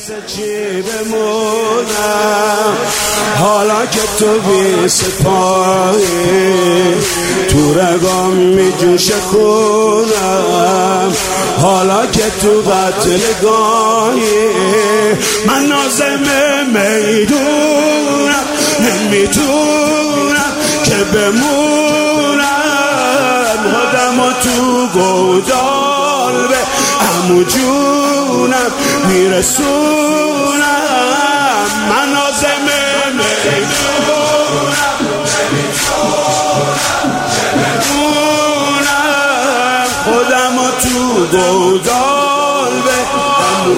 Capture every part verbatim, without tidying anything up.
واسه چی بمونم حالا که تو بی سپاهی تو رگام می جوش خونم حالا که تو قتلگاهی من نازم میدونم نمیتونم که بمونم خودم و تو گودال به عمو جونم میرسونم من آزم میدونم نمیتونم خودم و تو گودال به عمو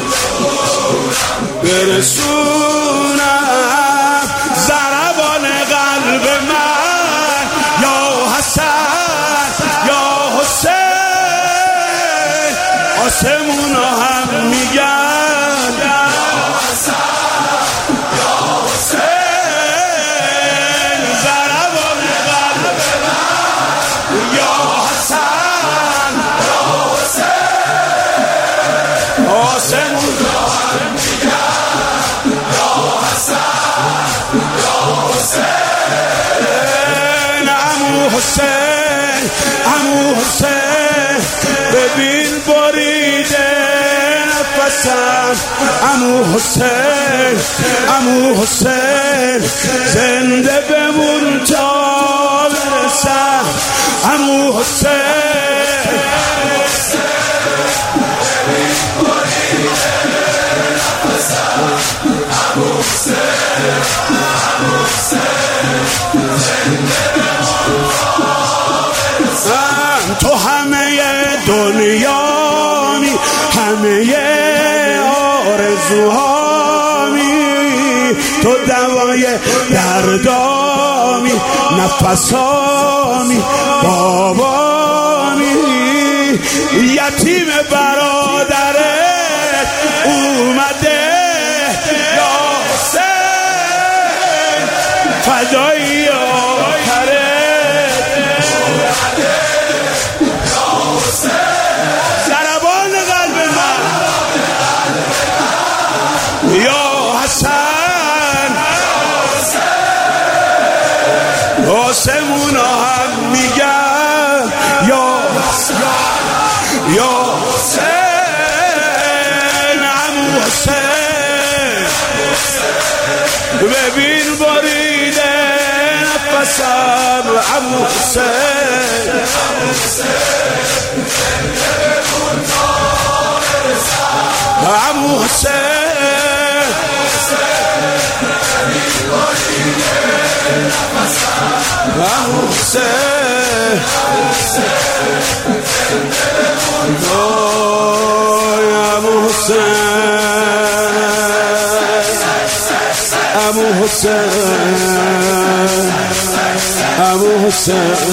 برسونم ضربان قلب من یا حسن یا حسین آسمونا هم میگن یا حسن یا حسین ضربان قلب من یا حسن یا حسین آسمونا هم میگن یا حسن یا حسین عمو حسین عمو حسین ببین بریده نفسم عمو حسین عمو حسین زنده بمون تا برسم عمو حسین ببین بریده نفسم عمو حسین عمو حسین زنده بمون تا تو همه دنیامی همه آرزوهامی تو دوای دردامی نفسامی بابامی یتیم برادرت اومده یا حسین فدایی آخرت ضربان قلب من یا حسن آسمونا هم میگن یا یا حسین عمو حسین ببین بریده نفسم عمو حسین عمو حسین عمو حسین عمو حسین عمو حسین عمو حسین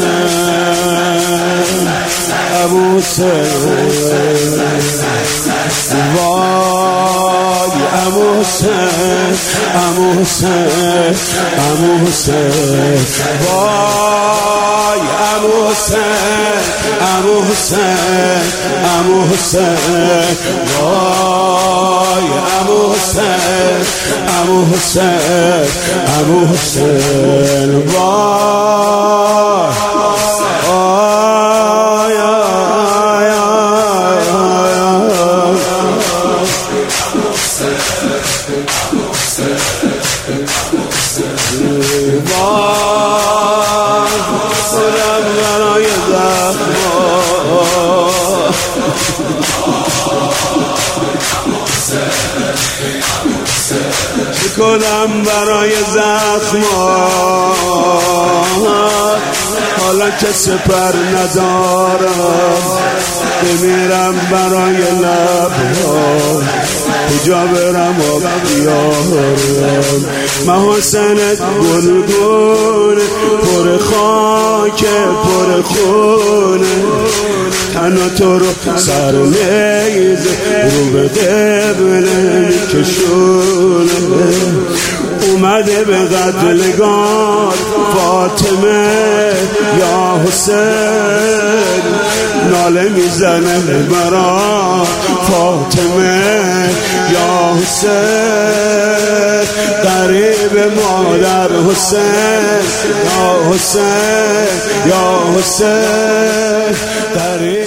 عمو حسین وای عمو حسین عمو حسین عمو حسین وای عمو حسین عمو حسین عمو حسین وای عمو حسین عمو حسین عمو حسین وای کنم برای زخمات حالا که سپر ندارم بمیرم برای لبها کجا برم و بیارم محاسنت گلگون پر خاک پر خونه تنها تو رو سر نیز رو به قبله میکشونه اومده به قتلگاه فاطمه یا حسین ناله میزنه برا فاطمه یا حسین قریب مادر حسین یا حسین یا حسین قریب